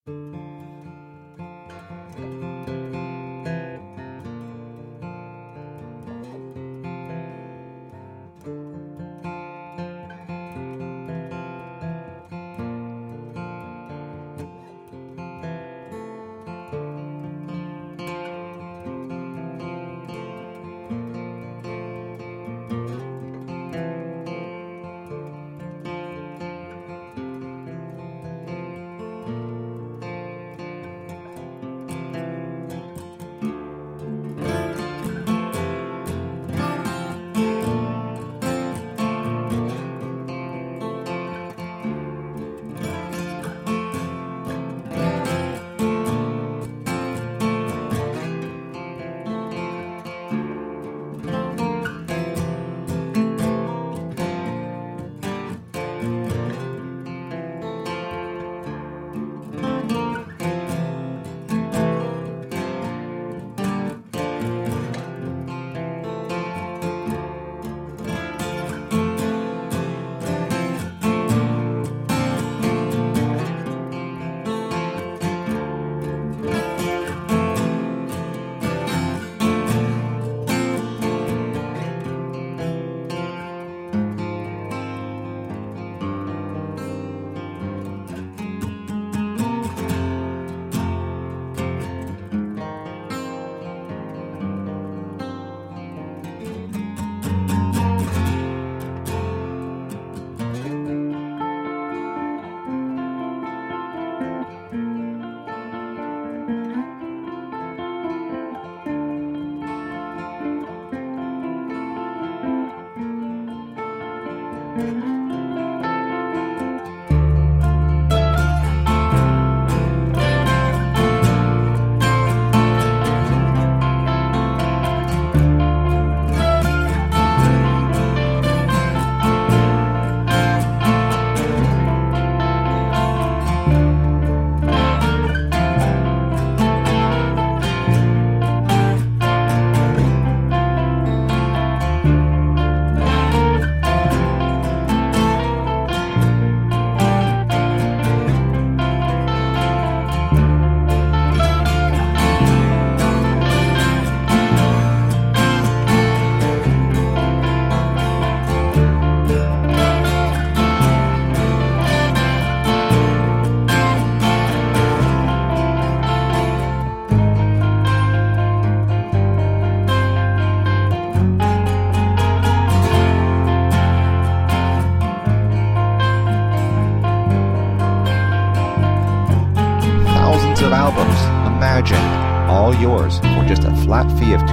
Of albums, imagine, all yours for just a flat fee of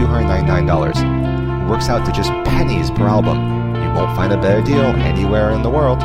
$299. Works out to just pennies per album. You won't find a better deal anywhere in the world.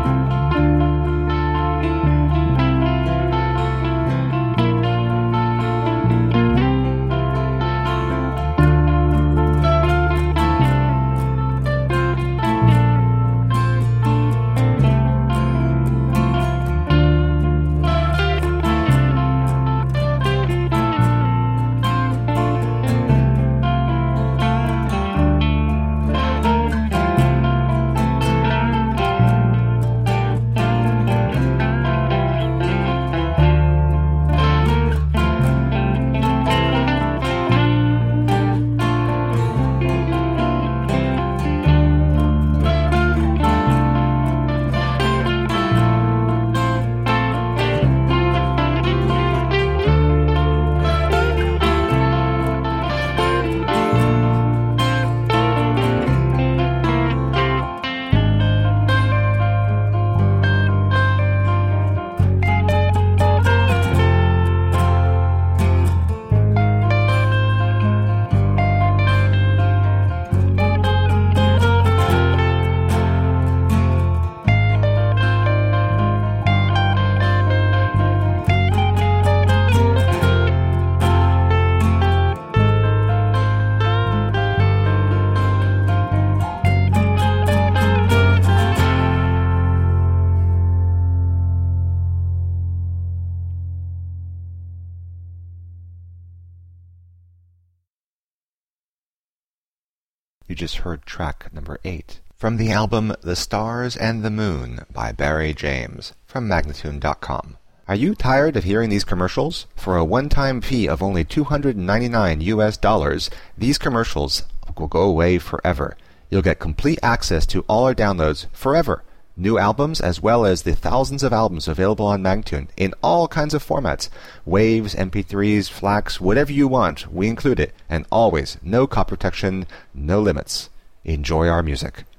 You just heard track number 8 from the album The Stars and the Moon by Barry James from Magnatune.com. Are you tired of hearing these commercials? For a one-time fee of only $299, these commercials will go away forever. You'll get complete access to all our downloads forever. New albums as well as the thousands of albums available on Magtune in all kinds of formats. Waves, MP3s, FLACs, whatever you want, we include it. And always, no copy protection, no limits. Enjoy our music.